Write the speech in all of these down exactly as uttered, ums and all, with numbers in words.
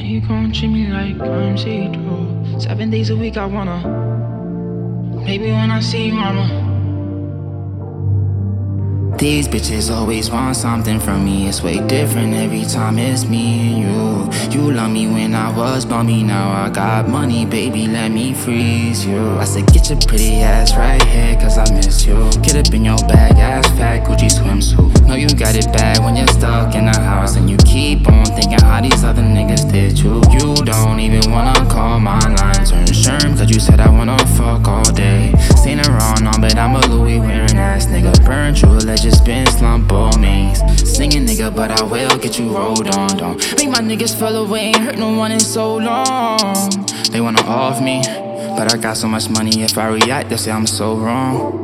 you gon' treat me like I'm see-through? Seven days a week I wanna. Maybe when I see you, mama. These bitches always want something from me. It's way different every time it's me and you. You love me when I was bummy, now I got money, baby, let me freeze you. I said get your pretty ass right here, cause I miss you. Get up in your bag, ass fat, Gucci swimsuit. Know you got it bad when you're stuck in the house, and you keep on thinking how these other niggas did you. You don't even wanna call my line, turn sherm, cause you said I wanna fuck all day. Seen her on, on, but I'm a Louis wearing ass nigga. Burn true, let just been slump all means. Singing nigga, but I will get you rolled on. Don't make my niggas fell away, ain't hurt no one in so long. They wanna off me, but I got so much money, if I react, they'll say I'm so wrong.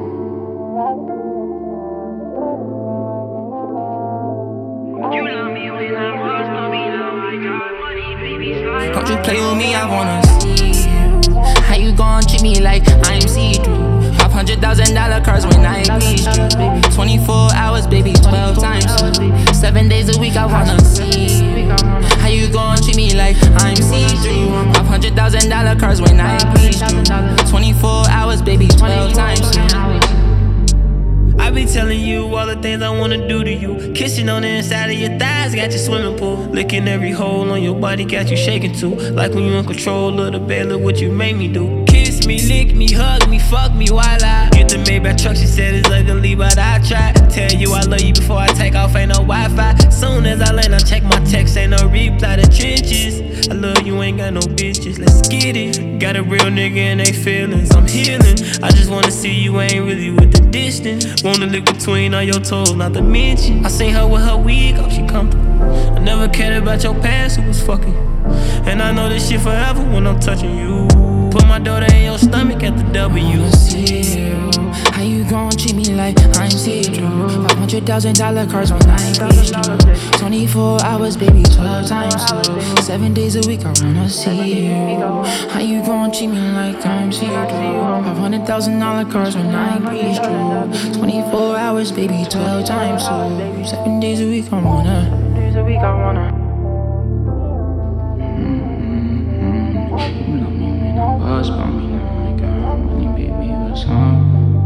Don't you play with me, I wanna see you. How you gon' treat me like I'm see-through? Five hundred thousand dollar cars when I reach you. Twenty-four hours, baby, twelve times. Seven days a week, I wanna see you. How you gon' treat me like I'm see-through? Five hundred thousand dollar cars when I reach you. Twenty-four hours, baby, twelve times. I be telling you all the things I wanna do to you. Kissing on the inside of your thighs, got your swimming pool. Licking every hole on your body, got you shaking too. Like when you in control of the bed, look what you made me do. Kiss me, lick me, hug me, fuck me while I get the Maybach truck. She said it's ugly, but I try. Tell you I love you before I take off, ain't no Wi-Fi. Soon as I land, I check my text, ain't no reply to trenches. I love you, ain't got no bitches, let's get it. Got a real nigga and they feelings, I'm healing. I just wanna see you ain't really with the distance. Wanna live between all your toes, not to mention I seen her with her wig off, she comfortable. I never cared about your past, who was fucking. And I know this shit forever when I'm touching you. Put my daughter in your stomach at the W. See you. How you gon' treat me like I'm see-through? Five hundred thousand dollar cars when I reach you. Twenty-four hours, baby, twelve times two. Seven days a week, I wanna see you. How you gon' treat me like I'm see-through? Five hundred thousand dollar cars when I reach you. Twenty-four hours, baby, twelve times two. Seven days a week, I wanna. Days a week, I wanna. You love me when I was bummy, now I got money, baby, what's up?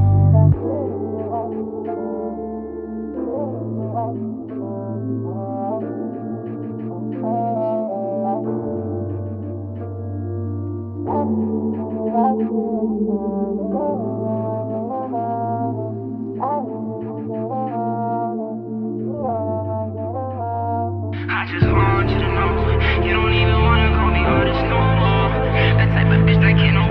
I just want you to know you don't even wanna call me artist no more. That type of bitch that can't